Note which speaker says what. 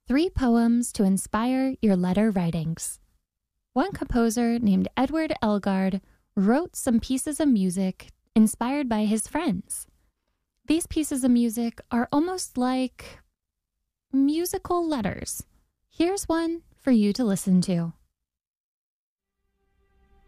Speaker 1: 3 poems to inspire your letter writings. One composer named Edward Elgard wrote some pieces of music inspired by his friends. These pieces of music are almost like musical letters. Here's one for you to listen to.